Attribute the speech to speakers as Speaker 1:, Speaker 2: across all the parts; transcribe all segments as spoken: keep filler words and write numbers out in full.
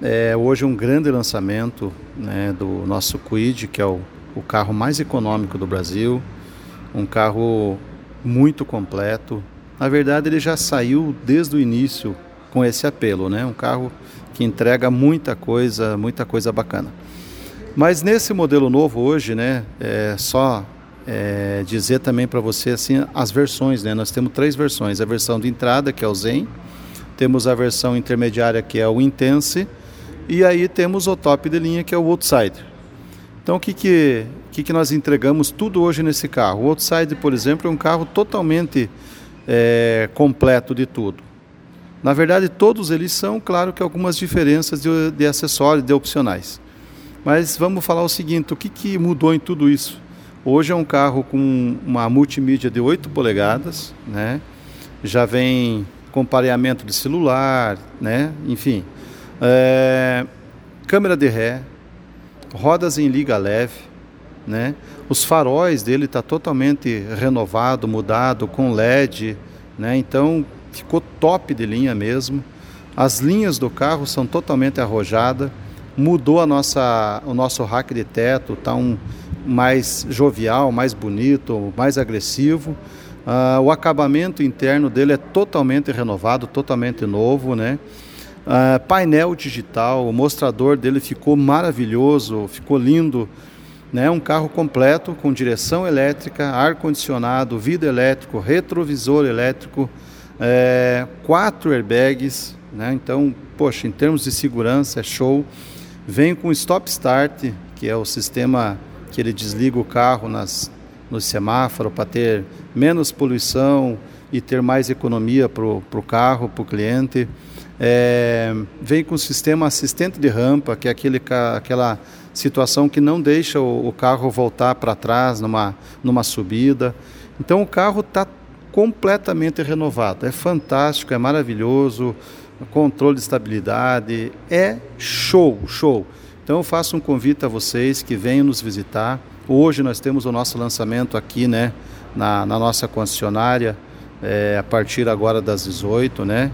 Speaker 1: é hoje um grande lançamento, né, do nosso Kwid, que é o, o carro mais econômico do Brasil, um carro muito completo. Na verdade, ele já saiu desde o início com esse apelo, né? Um carro que entrega muita coisa, muita coisa bacana. Mas nesse modelo novo hoje, né, é só é, dizer também para você assim as versões, né? Nós temos três versões: a versão de entrada, que é o Zen, temos a versão intermediária, que é o Intense, e aí temos o top de linha, que é o Outsider. Então o que que, que que nós entregamos tudo hoje nesse carro? O Outsider, por exemplo, é um carro totalmente é, completo de tudo. Na verdade, todos eles são, claro que algumas diferenças de, de acessórios, de opcionais. Mas vamos falar o seguinte: o que que mudou em tudo isso? Hoje é um carro com uma multimídia de oito polegadas, né? Já vem com pareamento de celular, né? Enfim, é, câmera de ré, rodas em liga leve, né? Os faróis dele tá totalmente renovado, mudado, com L E D, né? Então ficou top de linha mesmo. As linhas do carro são totalmente arrojadas. Mudou a nossa, o nosso rack de teto, está um mais jovial, mais bonito, mais agressivo. Uh, o acabamento interno dele é totalmente renovado, totalmente novo, né? Uh, painel digital, o mostrador dele ficou maravilhoso, ficou lindo, né? Um carro completo com direção elétrica, ar-condicionado, vidro elétrico, retrovisor elétrico, é, quatro airbags, né? Então, poxa, em termos de segurança é show. Vem com Stop Start, que é o sistema que ele desliga o carro nas, no semáforo para ter menos poluição e ter mais economia para o carro, para o cliente. É, vem com o sistema assistente de rampa, que é aquele, aquela situação que não deixa o, o carro voltar para trás numa, numa subida. Então o carro está completamente renovado. É fantástico, é maravilhoso. Controle de estabilidade, é show, show. Então eu faço um convite a vocês que venham nos visitar. Hoje nós temos o nosso lançamento aqui, né, na, na nossa concessionária, é, a partir agora das dezoito, né?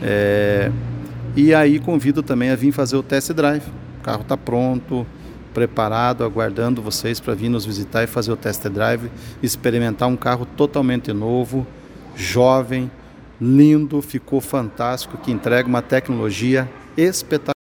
Speaker 1: É, e aí convido também a vir fazer o test drive. O carro está pronto, preparado, aguardando vocês para vir nos visitar e fazer o test drive, experimentar um carro totalmente novo, jovem, lindo, ficou fantástico, que entrega uma tecnologia espetacular.